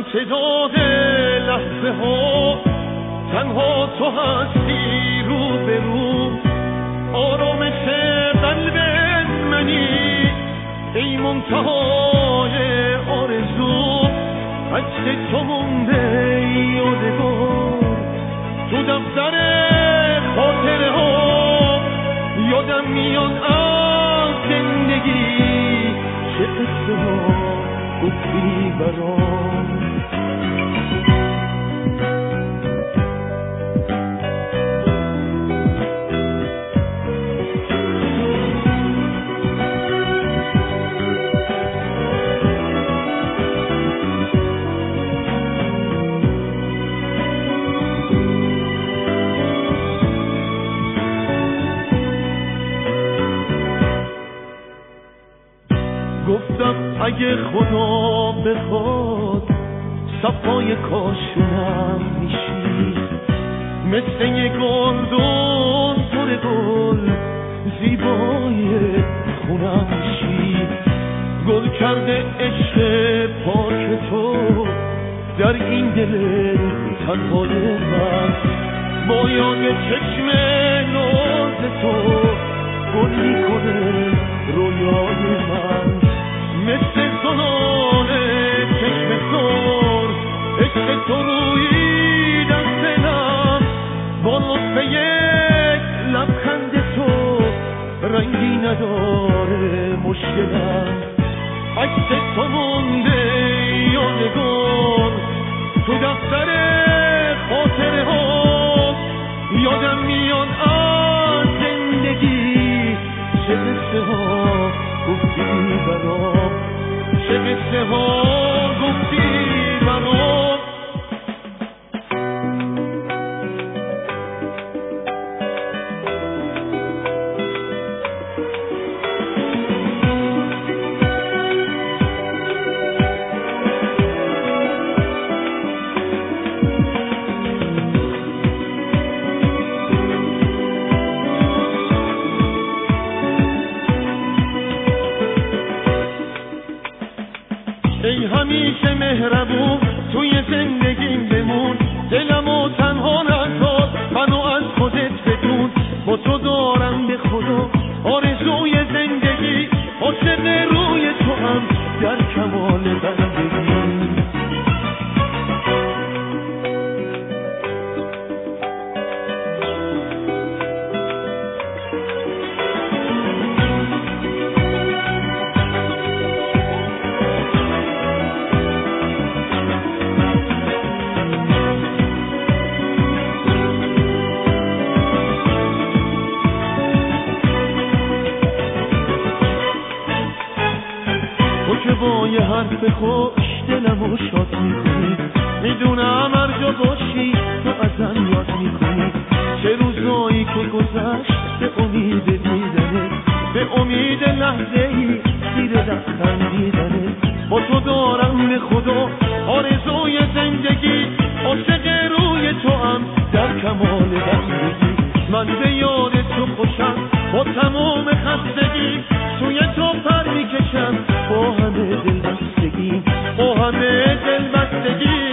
تعداد لحظه ها تنها تو هستی رو به رو، آرامش قلب منی ای منتهای آرزو، عکس تو مونده یادگار تو دفتر خاطره ها، یادم میاد از زندگی چه قصه ها گفتی برام. گفتم اگه خدا بخواد صفای کاشونم میشی، مثل یه گلدون پر گل زیبای خونم میشی، گل کرده عشق پاک تو در این دل تنهای من، با یاد چشم ناز تو گل میکنه رویای من، مثل زنانه چشم سر عشق تو روی دست من، با لطف یک لبخند تو رنگی نداره مشکلم، عکس تو مونده یادگار تو دفتر خاطره ها، یادم میاد از زندگی چه قصه ها گفتی برام، چه قصه ها گفتی برام. ای همیشه مهربون توی زندگیم بمون، دلمو تنها نذار منو از خودت بدون، با تو دارم به خدا آرزوی زندگی، عاشق روی تو هم در کمال بندگی. که با یه حرف خوش دلمو شاد میکنی، میدونم هر جا باشی تو ازم یاد میکنی، چه روزایی که گذشت به امید دیدنه، به امید لحظه ای زیر دستم دیدنه، با تو دارم به خدا آرزوی زندگی، عاشق روی تو هم در کمال بندگی، من به یاد تو خوشم با تمام خستگی، توی تو پر میکشم با همه دلبستگی، با همه دلبستگی.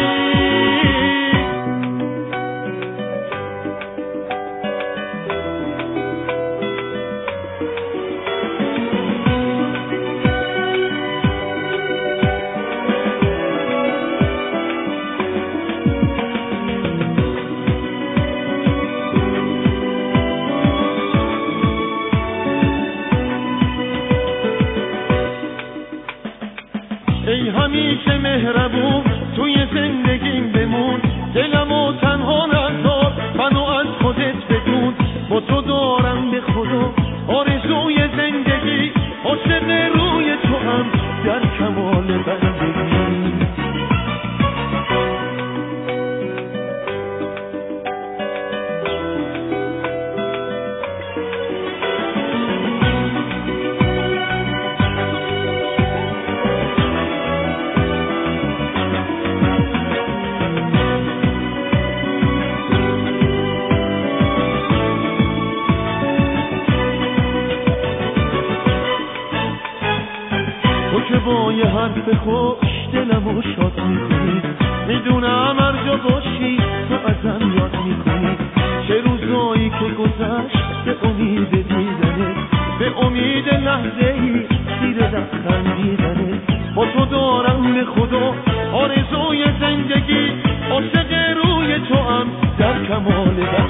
ای همیشه مهربون توی زندگیم بمون، دلمو تنها نذار منو از خودت بدون، با تو دارم به خدا آرزوی زندگی، عاشق روی تو هم در کمال بندگی. که با یه حرف خوش دلمو شاد میکنی، میدونم هر جا باشی تو ازم یاد میکنی، چه روزایی که گذشت به امید دیدنه، به امید لحظه‌ای زیر لبخند دیدنه. با تو دارم به خدا آرزوی زندگی، عاشق روی تو هم در کمال